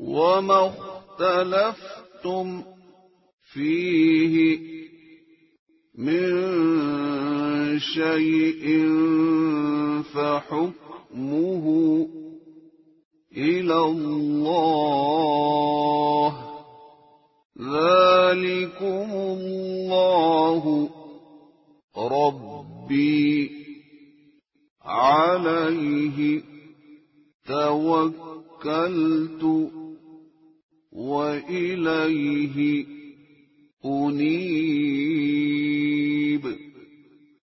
وما اختلفتم فيه من شيء فحكمه إلى الله، ذلكم الله ربي عليه توكلت وإليه أنيب.